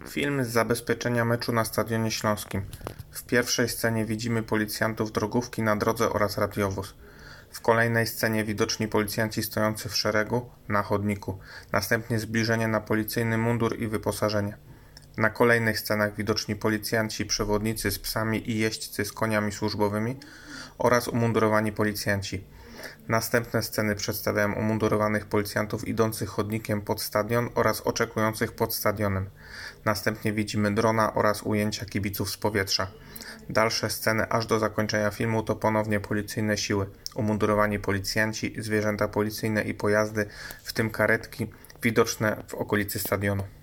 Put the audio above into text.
Film z zabezpieczenia meczu na Stadionie Śląskim. W pierwszej scenie widzimy policjantów drogówki na drodze oraz radiowóz. W kolejnej scenie widoczni policjanci stojący w szeregu na chodniku. Następnie zbliżenie na policyjny mundur i wyposażenie. Na kolejnych scenach widoczni policjanci, przewodnicy z psami i jeźdźcy z koniami służbowymi oraz umundurowani policjanci. Następne sceny przedstawiają umundurowanych policjantów idących chodnikiem pod stadion oraz oczekujących pod stadionem. Następnie widzimy drona oraz ujęcia kibiców z powietrza. Dalsze sceny aż do zakończenia filmu to ponownie policyjne siły, umundurowani policjanci, zwierzęta policyjne i pojazdy, w tym karetki, widoczne w okolicy stadionu.